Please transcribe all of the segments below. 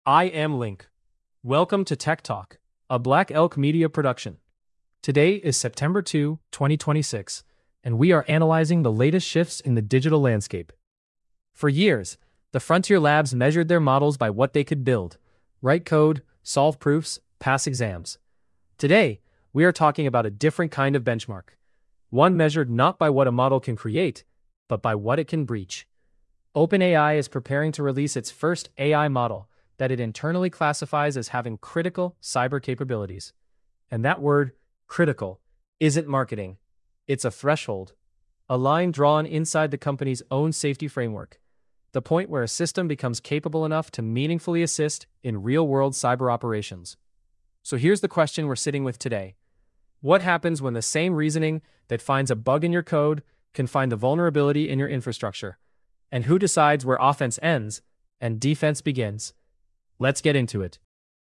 I am Link. Welcome to Tech Talk, a Black Elk Media production. Today is September 2, 2026, and we are analyzing the latest shifts in the digital landscape. For years, the frontier labs measured their models by what they could build, write code, solve proofs, pass exams. Today, we are talking about a different kind of benchmark, one measured not by what a model can create, but by what it can breach. OpenAI is preparing to release its first AI model that it internally classifies as having critical cyber capabilities. And that word, critical, isn't marketing. It's a threshold, a line drawn inside the company's own safety framework, the point where a system becomes capable enough to meaningfully assist in real-world cyber operations. So here's the question we're sitting with today. What happens when the same reasoning that finds a bug in your code can find the vulnerability in your infrastructure? And who decides where offense ends and defense begins? Let's get into it.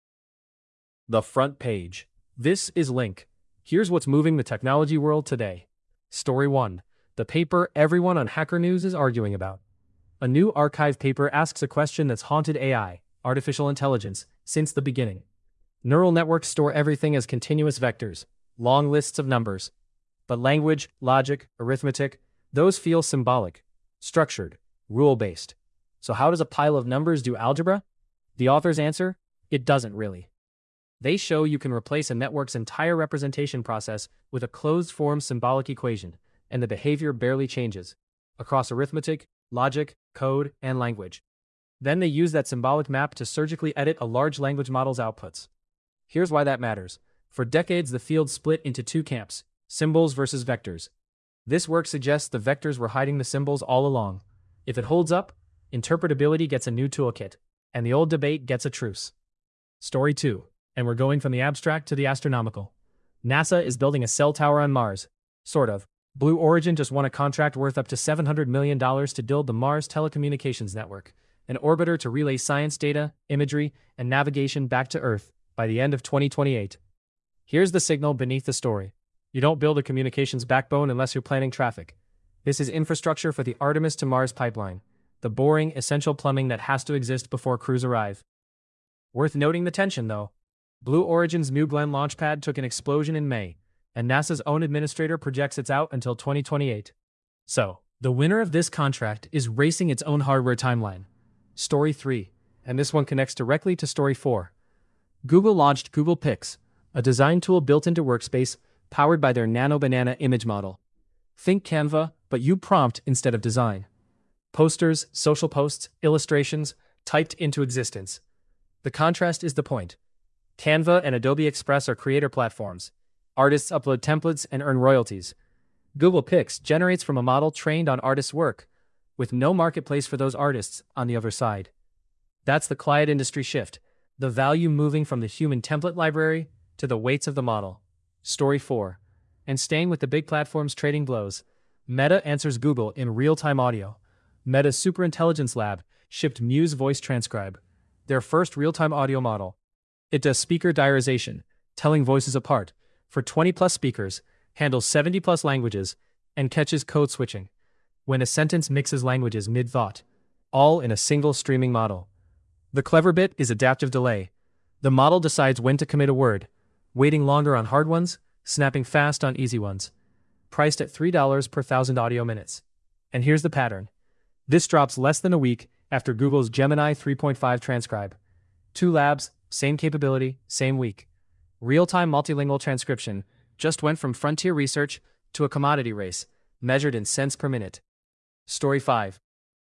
The front page. This is Link. Here's what's moving the technology world today. Story 1. The paper everyone on Hacker News is arguing about. A new archive paper asks a question that's haunted AI, artificial intelligence, since the beginning. Neural networks store everything as continuous vectors, long lists of numbers. But language, logic, arithmetic, those feel symbolic, structured, rule-based. So how does a pile of numbers do algebra? The authors answer, it doesn't really. They show you can replace a network's entire representation process with a closed-form symbolic equation, and the behavior barely changes, across arithmetic, logic, code, and language. Then they use that symbolic map to surgically edit a large language model's outputs. Here's why that matters. For decades, the field split into two camps, symbols versus vectors. This work suggests the vectors were hiding the symbols all along. If it holds up, interpretability gets a new toolkit, and the old debate gets a truce. Story 2, and we're going from the abstract to the astronomical. NASA is building a cell tower on Mars. Sort of. Blue Origin just won a contract worth up to $700 million to build the Mars Telecommunications Network, an orbiter to relay science data, imagery, and navigation back to Earth by the end of 2028. Here's the signal beneath the story. You don't build a communications backbone unless you're planning traffic. This is infrastructure for the Artemis to Mars pipeline, the boring, essential plumbing that has to exist before crews arrive. Worth noting the tension, though. Blue Origin's New Glenn launchpad took an explosion in May, and NASA's own administrator projects it's out until 2028. So, the winner of this contract is racing its own hardware timeline. Story 3, and this one connects directly to Story 4. Google launched Google Pix, a design tool built into Workspace, powered by their Nano Banana image model. Think Canva, but you prompt instead of design. Posters, social posts, illustrations, typed into existence. The contrast is the point. Canva and Adobe Express are creator platforms. Artists upload templates and earn royalties. Google Pix generates from a model trained on artists' work, with no marketplace for those artists on the other side. That's the quiet industry shift, the value moving from the human template library to the weights of the model. Story 4. And staying with the big platforms trading blows, Meta answers Google in real-time audio. Meta's Superintelligence Lab shipped Muse Voice Transcribe, their first real-time audio model. It does speaker diarization, telling voices apart, for 20-plus speakers, handles 70-plus languages, and catches code switching when a sentence mixes languages mid-thought, all in a single streaming model. The clever bit is adaptive delay. The model decides when to commit a word, waiting longer on hard ones, snapping fast on easy ones. Priced at $3 per 1,000 audio minutes. And here's the pattern. This drops less than a week after Google's Gemini 3.5 transcribe. Two labs, same capability, same week. Real-time multilingual transcription just went from frontier research to a commodity race, measured in cents per minute. Story 5.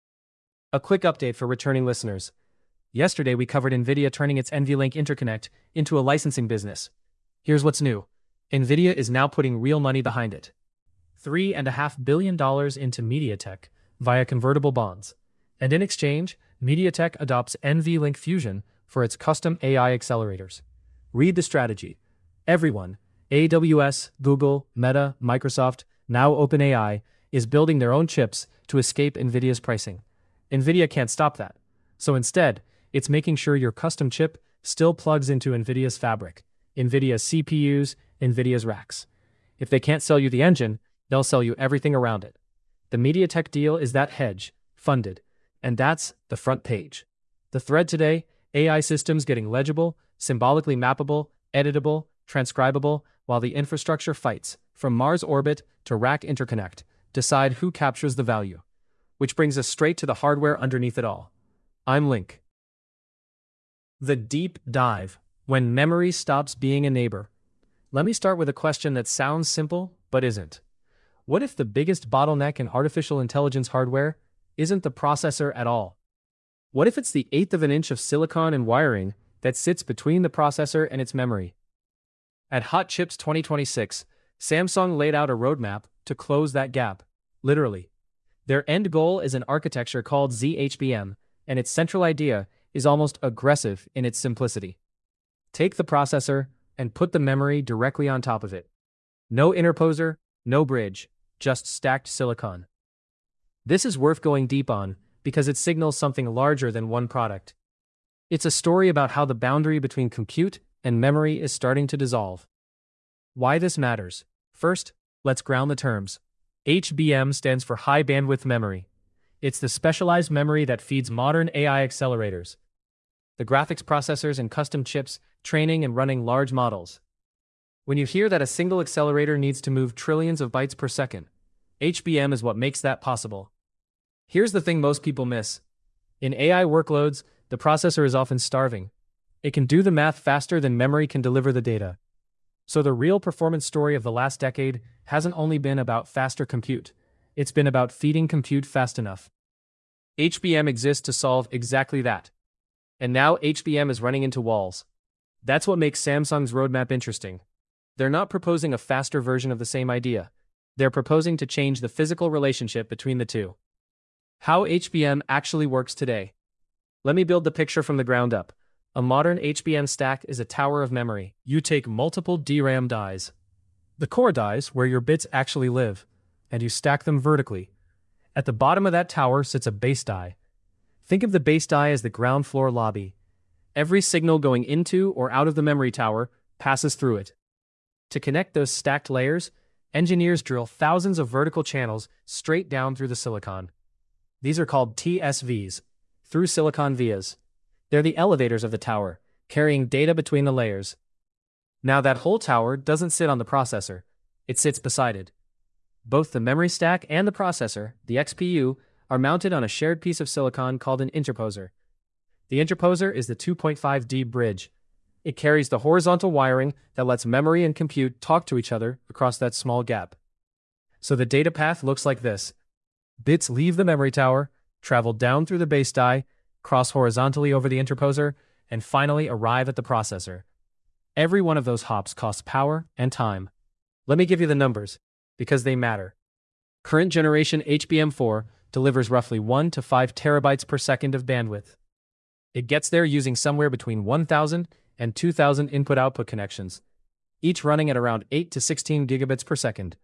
A quick update for returning listeners. Yesterday we covered NVIDIA turning its NVLink interconnect into a licensing business. Here's what's new. NVIDIA is now putting real money behind it. $3.5 billion into MediaTek via convertible bonds. And in exchange, MediaTek adopts NVLink Fusion for its custom AI accelerators. Read the strategy. Everyone, AWS, Google, Meta, Microsoft, now OpenAI, is building their own chips to escape NVIDIA's pricing. NVIDIA can't stop that. So instead, it's making sure your custom chip still plugs into NVIDIA's fabric, NVIDIA's CPUs, NVIDIA's racks. If they can't sell you the engine, they'll sell you everything around it. The MediaTek deal is that hedge, funded, and that's the front page. The thread today, AI systems getting legible, symbolically mappable, editable, transcribable, while the infrastructure fights, from Mars orbit to rack interconnect, decide who captures the value. Which brings us straight to the hardware underneath it all. I'm Link. The deep dive, when memory stops being a neighbor. Let me start with a question that sounds simple, but isn't. What if the biggest bottleneck in artificial intelligence hardware isn't the processor at all? What if it's the eighth of an inch of silicon and wiring that sits between the processor and its memory? At Hot Chips 2026, Samsung laid out a roadmap to close that gap, literally. Their end goal is an architecture called ZHBM, and its central idea is almost aggressive in its simplicity. Take the processor and put the memory directly on top of it. No interposer, no bridge, just stacked silicon. This is worth going deep on because it signals something larger than one product. It's a story about how the boundary between compute and memory is starting to dissolve. Why this matters. First, let's ground the terms. HBM stands for High Bandwidth Memory. It's the specialized memory that feeds modern AI accelerators, the graphics processors and custom chips training and running large models. When you hear that a single accelerator needs to move trillions of bytes per second, HBM is what makes that possible. Here's the thing most people miss. In AI workloads, the processor is often starving. It can do the math faster than memory can deliver the data. So the real performance story of the last decade hasn't only been about faster compute. It's been about feeding compute fast enough. HBM exists to solve exactly that. And now HBM is running into walls. That's what makes Samsung's roadmap interesting. They're not proposing a faster version of the same idea. They're proposing to change the physical relationship between the two. How HBM actually works today. Let me build the picture from the ground up. A modern HBM stack is a tower of memory. You take multiple DRAM dies, the core dies where your bits actually live, and you stack them vertically. At the bottom of that tower sits a base die. Think of the base die as the ground floor lobby. Every signal going into or out of the memory tower passes through it. To connect those stacked layers, engineers drill thousands of vertical channels straight down through the silicon. These are called TSVs, through silicon vias. They're the elevators of the tower, carrying data between the layers. Now that whole tower doesn't sit on the processor, it sits beside it. Both the memory stack and the processor, the XPU, are mounted on a shared piece of silicon called an interposer. The interposer is the 2.5D bridge. It carries the horizontal wiring that lets memory and compute talk to each other across that small gap. So the data path looks like this. Bits leave the memory tower, travel down through the base die, cross horizontally over the interposer, and finally arrive at the processor. Every one of those hops costs power and time. Let me give you the numbers, because they matter. Current generation HBM4 delivers roughly 1 to 5 terabytes per second of bandwidth. It gets there using somewhere between 1,000 and 2,000 input-output connections, each running at around 8 to 16 gigabits per second.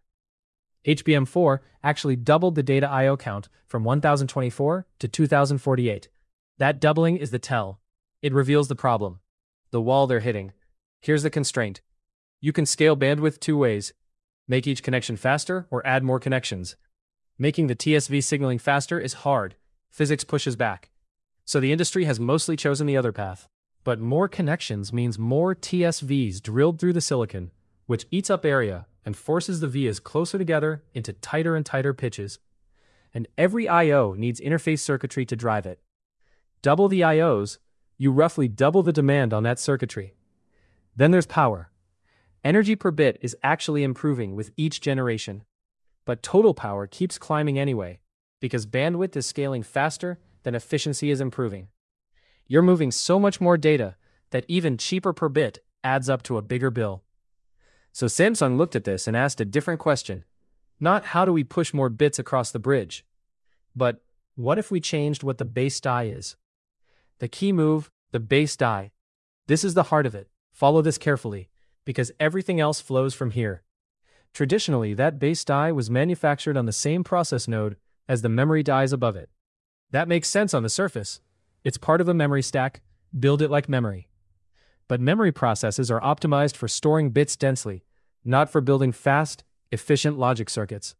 HBM4 actually doubled the data I/O count from 1024 to 2048. That doubling is the tell. It reveals the problem, the wall they're hitting. Here's the constraint. You can scale bandwidth two ways. Make each connection faster or add more connections. Making the TSV signaling faster is hard. Physics pushes back. So the industry has mostly chosen the other path. But more connections means more TSVs drilled through the silicon, which eats up area and forces the vias closer together into tighter and tighter pitches. And every I/O needs interface circuitry to drive it. Double the I/Os, you roughly double the demand on that circuitry. Then there's power. Energy per bit is actually improving with each generation. But total power keeps climbing anyway, because bandwidth is scaling faster than efficiency is improving. You're moving so much more data that even cheaper per bit adds up to a bigger bill. So Samsung looked at this and asked a different question. Not how do we push more bits across the bridge, but what if we changed what the base die is? The key move, the base die. This is the heart of it. Follow this carefully, because everything else flows from here. Traditionally, that base die was manufactured on the same process node as the memory dies above it. That makes sense on the surface. It's part of a memory stack, build it like memory. But memory processes are optimized for storing bits densely, not for building fast, efficient logic circuits.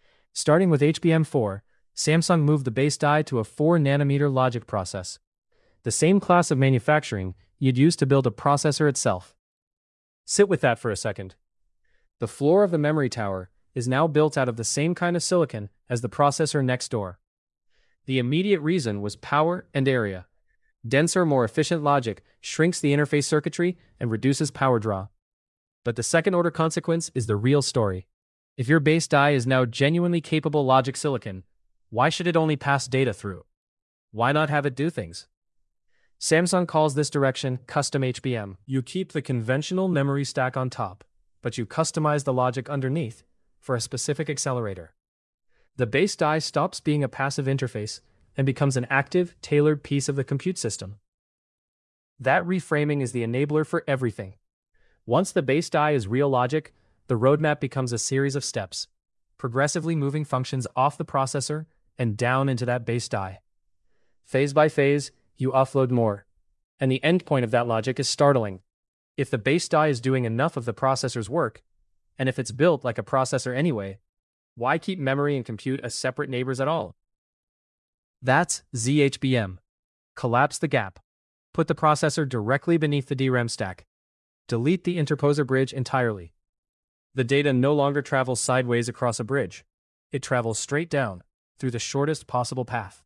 Starting with HBM4, Samsung moved the base die to a 4-nanometer logic process. the same class of manufacturing you'd use to build a processor itself. Sit with that for a second. The floor of the memory tower is now built out of the same kind of silicon as the processor next door. The immediate reason was power and area. Denser, more efficient logic shrinks the interface circuitry and reduces power draw. But the second-order consequence is the real story. If your base die is now genuinely capable logic silicon, why should it only pass data through? Why not have it do things? Samsung calls this direction custom HBM. You keep the conventional memory stack on top, but you customize the logic underneath for a specific accelerator. The base die stops being a passive interface and becomes an active, tailored piece of the compute system. That reframing is the enabler for everything. Once the base die is real logic, the roadmap becomes a series of steps, progressively moving functions off the processor and down into that base die. Phase by phase, you offload more, and the endpoint of that logic is startling. If the base die is doing enough of the processor's work, and if it's built like a processor anyway, why keep memory and compute as separate neighbors at all? That's ZHBM. Collapse the gap. Put the processor directly beneath the DRAM stack. Delete the interposer bridge entirely. The data no longer travels sideways across a bridge. It travels straight down, through the shortest possible path.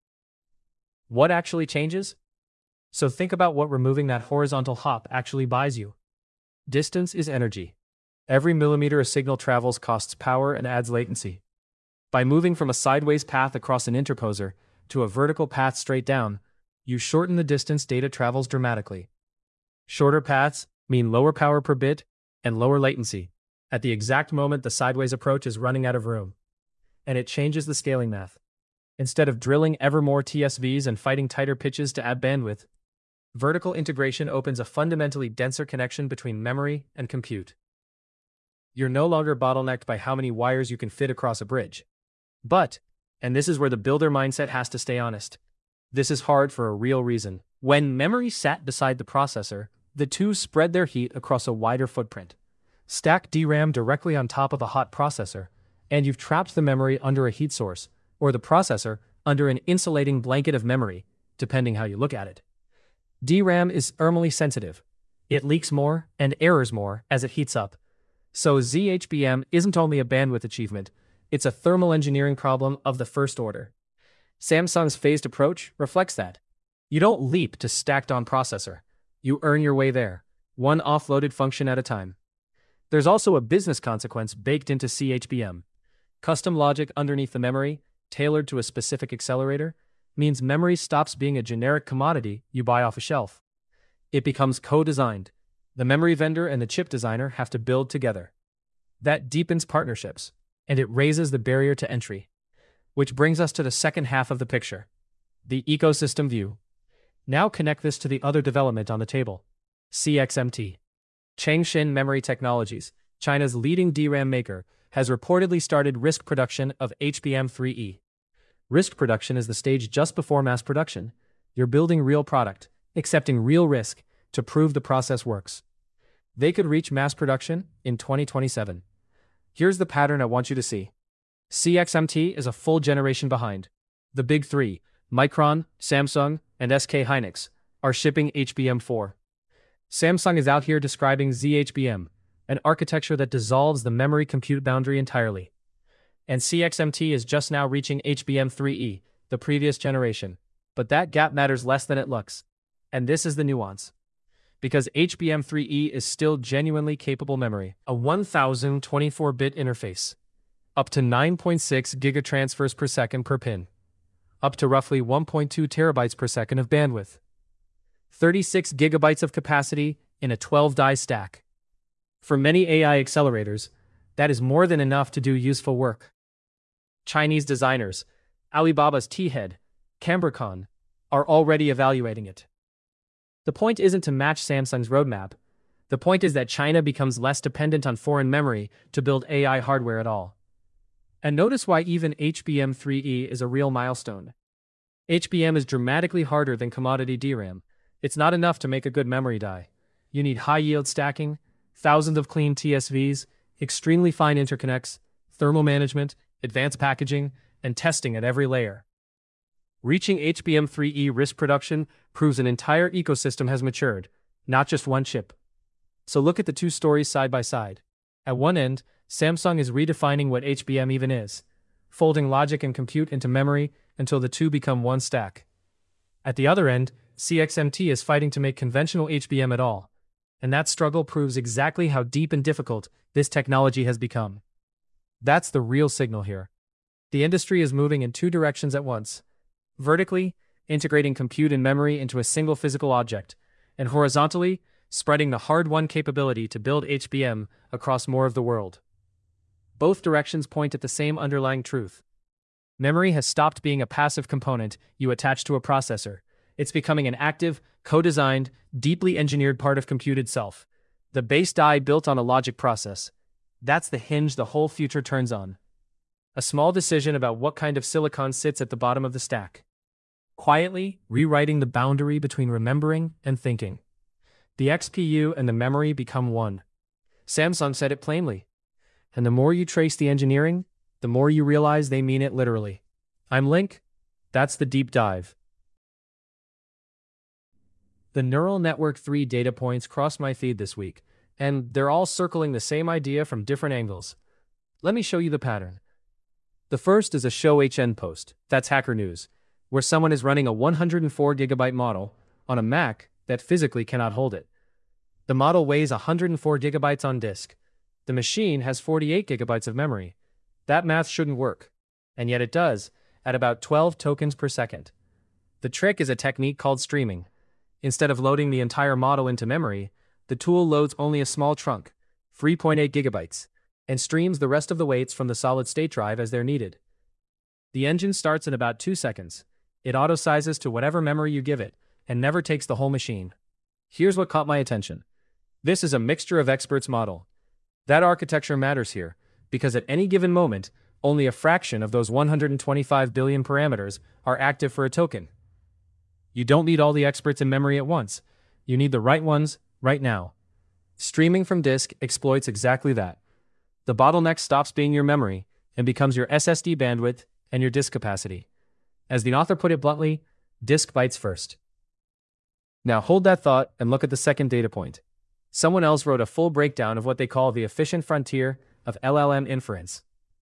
What actually changes? So think about what removing that horizontal hop actually buys you. Distance is energy. Every millimeter a signal travels costs power and adds latency. By moving from a sideways path across an interposer to a vertical path straight down, you shorten the distance data travels dramatically. Shorter paths mean lower power per bit and lower latency, at the exact moment the sideways approach is running out of room. And it changes the scaling math. Instead of drilling ever more TSVs and fighting tighter pitches to add bandwidth, vertical integration opens a fundamentally denser connection between memory and compute. You're no longer bottlenecked by how many wires you can fit across a bridge. But, and this is where the builder mindset has to stay honest, this is hard for a real reason. When memory sat beside the processor, the two spread their heat across a wider footprint. Stack DRAM directly on top of a hot processor, and you've trapped the memory under a heat source, or the processor under an insulating blanket of memory, depending how you look at it. DRAM is thermally sensitive. It leaks more and errors more as it heats up. So ZHBM isn't only a bandwidth achievement, it's a thermal engineering problem of the first order. Samsung's phased approach reflects that. You don't leap to stacked-on processor. You earn your way there, one offloaded function at a time. There's also a business consequence baked into CHBM. Custom logic underneath the memory, tailored to a specific accelerator, means memory stops being a generic commodity you buy off a shelf. It becomes co-designed. The memory vendor and the chip designer have to build together. That deepens partnerships, and it raises the barrier to entry. Which brings us to the second half of the picture, the ecosystem view. Now connect this to the other development on the table, CXMT. Changshin Memory Technologies, China's leading DRAM maker, has reportedly started risk production of HBM3E. Risk production is the stage just before mass production. You're building real product, accepting real risk, to prove the process works. They could reach mass production in 2027. Here's the pattern I want you to see. CXMT is a full generation behind. The big three, Micron, Samsung, and SK Hynix, are shipping HBM4. Samsung is out here describing ZHBM, an architecture that dissolves the memory compute boundary entirely. And CXMT is just now reaching HBM3E, the previous generation. But that gap matters less than it looks. And this is the nuance. Because HBM3E is still genuinely capable memory, a 1024-bit interface, up to 9.6 gigatransfers per second per pin, up to roughly 1.2 terabytes per second of bandwidth, 36 gigabytes of capacity in a 12-die stack. For many AI accelerators, that is more than enough to do useful work. Chinese designers, Alibaba's T-Head, Cambricon, are already evaluating it. The point isn't to match Samsung's roadmap. The point is that China becomes less dependent on foreign memory to build AI hardware at all. And notice why even HBM3E is a real milestone. HBM is dramatically harder than commodity DRAM. It's not enough to make a good memory die. You need high-yield stacking, thousands of clean TSVs, extremely fine interconnects, thermal management, advanced packaging, and testing at every layer. Reaching HBM3E risk production proves an entire ecosystem has matured, not just one chip. So look at the two stories side by side. At one end, Samsung is redefining what HBM even is, folding logic and compute into memory until the two become one stack. At the other end, CXMT is fighting to make conventional HBM at all, and that struggle proves exactly how deep and difficult this technology has become. That's the real signal here. The industry is moving in two directions at once. Vertically, integrating compute and memory into a single physical object, and horizontally, spreading the hard-won capability to build HBM across more of the world. Both directions point at the same underlying truth. Memory has stopped being a passive component you attach to a processor. It's becoming an active, co-designed, deeply engineered part of compute itself. The base die built on a logic process. That's the hinge the whole future turns on. A small decision about what kind of silicon sits at the bottom of the stack. Quietly rewriting the boundary between remembering and thinking. The XPU and the memory become one. Samsung said it plainly. And the more you trace the engineering, the more you realize they mean it literally. I'm Link. That's the deep dive. The neural network 3 data points crossed my feed this week, and they're all circling the same idea from different angles. Let me show you the pattern. The first is a Show HN post, that's Hacker News, where someone is running a 104GB model on a Mac that physically cannot hold it. The model weighs 104GB on disk. The machine has 48GB of memory. That math shouldn't work, and yet it does, at about 12 tokens per second. The trick is a technique called streaming. Instead of loading the entire model into memory, the tool loads only a small chunk, 3.8GB, and streams the rest of the weights from the solid-state drive as they're needed. The engine starts in about 2 seconds. It auto-sizes to whatever memory you give it, and never takes the whole machine. Here's what caught my attention. This is a mixture of experts model. That architecture matters here, because at any given moment, only a fraction of those 125 billion parameters are active for a token. You don't need all the experts in memory at once. You need the right ones, right now. Streaming from disk exploits exactly that. The bottleneck stops being your memory and becomes your SSD bandwidth and your disk capacity. As the author put it bluntly, disk bites first. Now hold that thought and look at the second data point. Someone else wrote a full breakdown of what they call the efficient frontier of LLM inference.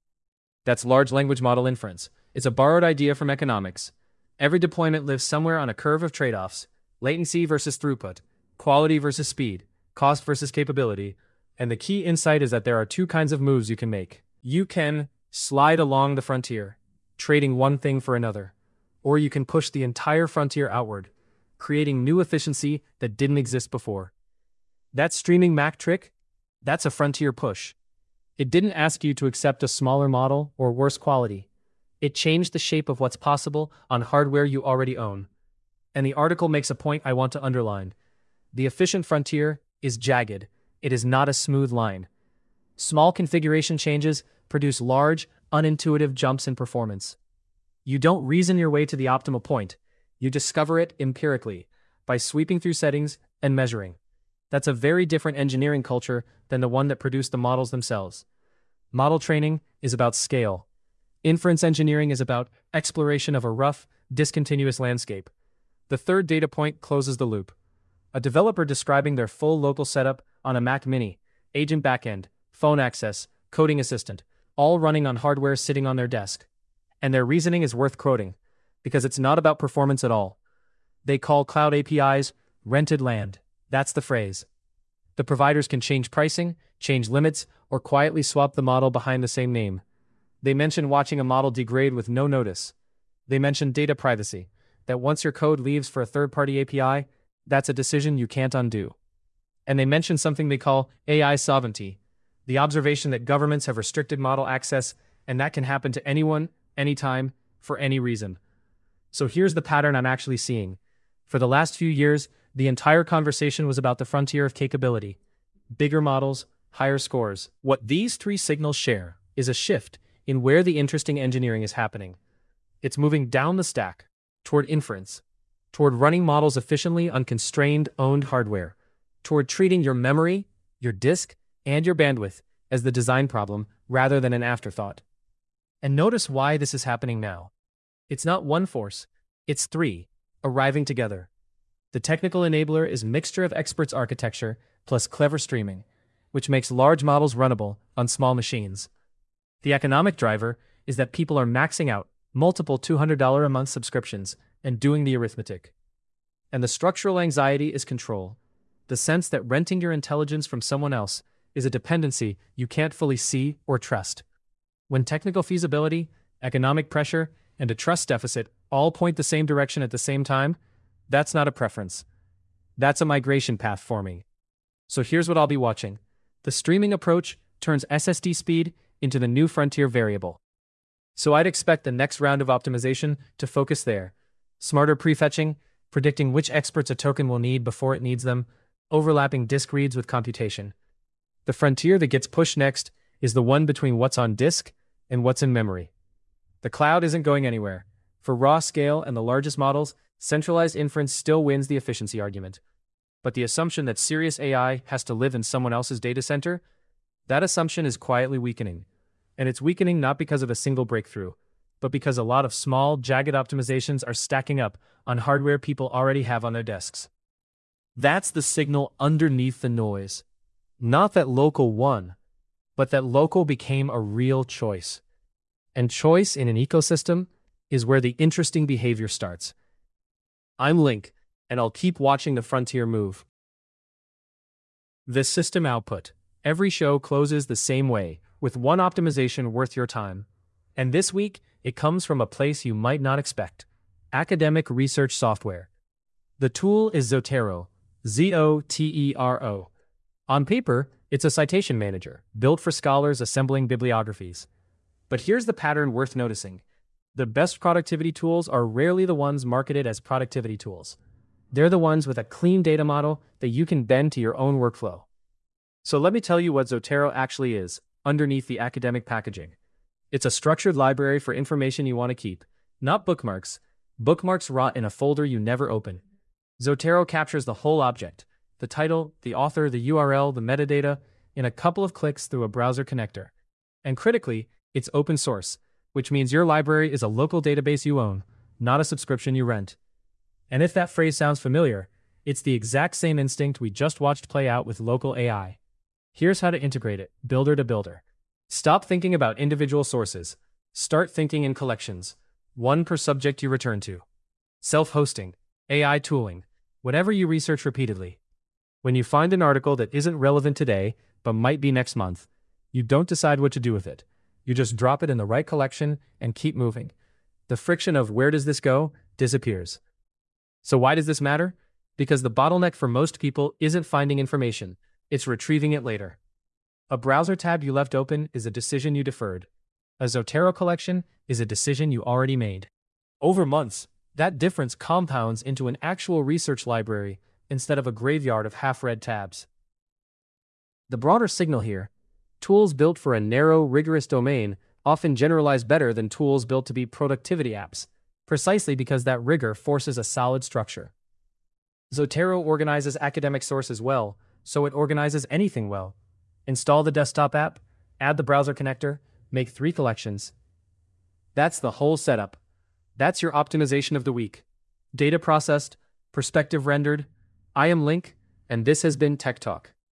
That's large language model inference. It's a borrowed idea from economics. Every deployment lives somewhere on a curve of trade-offs: latency versus throughput, quality versus speed, cost versus capability, and the key insight is that there are two kinds of moves you can make. You can slide along the frontier, trading one thing for another, or you can push the entire frontier outward, creating new efficiency that didn't exist before. That streaming Mac trick? That's a frontier push. It didn't ask you to accept a smaller model or worse quality. It changed the shape of what's possible on hardware you already own. And the article makes a point I want to underline. The efficient frontier is jagged. It is not a smooth line. Small configuration changes produce large, unintuitive jumps in performance. You don't reason your way to the optimal point. You discover it empirically, by sweeping through settings and measuring. That's a very different engineering culture than the one that produced the models themselves. Model training is about scale. Inference engineering is about exploration of a rough, discontinuous landscape. The third data point closes the loop. A developer describing their full local setup on a Mac Mini, agent backend, phone access, coding assistant, all running on hardware sitting on their desk. And their reasoning is worth quoting, because it's not about performance at all. They call cloud APIs rented land. That's the phrase. The providers can change pricing, change limits, or quietly swap the model behind the same name. They mention watching a model degrade with no notice. They mention data privacy, that once your code leaves for a third-party API, that's a decision you can't undo. And they mention something they call AI sovereignty, the observation that governments have restricted model access, and that can happen to anyone, anytime, for any reason. So here's the pattern I'm actually seeing. For the last few years, the entire conversation was about the frontier of capability. Bigger models, higher scores. What these three signals share is a shift in where the interesting engineering is happening. It's moving down the stack, toward inference, toward running models efficiently on constrained, owned hardware, toward treating your memory, your disk, and your bandwidth as the design problem rather than an afterthought. And notice why this is happening now. It's not one force, It's 3. Arriving together. The technical enabler is mixture of experts architecture plus clever streaming, which makes large models runnable on small machines. The economic driver is that people are maxing out multiple $200 a month subscriptions and doing the arithmetic. And the structural anxiety is control. The sense that renting your intelligence from someone else is a dependency you can't fully see or trust. When technical feasibility, economic pressure, and a trust deficit all point the same direction at the same time, that's not a preference. That's a migration path forming. So here's what I'll be watching. The streaming approach turns SSD speed into the new frontier variable. So I'd expect the next round of optimization to focus there. Smarter prefetching, predicting which experts a token will need before it needs them, overlapping disk reads with computation. The frontier that gets pushed next is the one between what's on disk and what's in memory. The cloud isn't going anywhere. For raw scale and the largest models, centralized inference still wins the efficiency argument. But the assumption that serious AI has to live in someone else's data center, that assumption is quietly weakening. And it's weakening not because of a single breakthrough, but because a lot of small, jagged optimizations are stacking up on hardware people already have on their desks. That's the signal underneath the noise. Not that local won, but that local became a real choice. And choice in an ecosystem is where the interesting behavior starts. I'm Link, and I'll keep watching the frontier move. The system output. Every show closes the same way, with one optimization worth your time. And this week, it comes from a place you might not expect. Academic research software. The tool is Zotero, Zotero. On paper, it's a citation manager, built for scholars assembling bibliographies. But here's the pattern worth noticing. The best productivity tools are rarely the ones marketed as productivity tools. They're the ones with a clean data model that you can bend to your own workflow. So let me tell you what Zotero actually is, underneath the academic packaging. It's a structured library for information you want to keep, not bookmarks. Bookmarks rot in a folder you never open. Zotero captures the whole object, the title, the author, the URL, the metadata, in a couple of clicks through a browser connector. And critically, it's open source, which means your library is a local database you own, not a subscription you rent. And if that phrase sounds familiar, it's the exact same instinct we just watched play out with local AI. Here's how to integrate it, builder to builder. Stop thinking about individual sources. Start thinking in collections, one per subject you return to. Self-hosting, AI tooling, whatever you research repeatedly. When you find an article that isn't relevant today, but might be next month, you don't decide what to do with it. You just drop it in the right collection and keep moving. The friction of where does this go disappears. So why does this matter? Because the bottleneck for most people isn't finding information, it's retrieving it later. A browser tab you left open is a decision you deferred. A Zotero collection is a decision you already made. Over months, that difference compounds into an actual research library instead of a graveyard of half-read tabs. The broader signal here: tools built for a narrow, rigorous domain often generalize better than tools built to be productivity apps, precisely because that rigor forces a solid structure. Zotero organizes academic sources well, so it organizes anything well. Install the desktop app, add the browser connector, make 3 collections. That's the whole setup. That's your optimization of the week. Data processed, perspective rendered. I am Link, and this has been Tech Talk.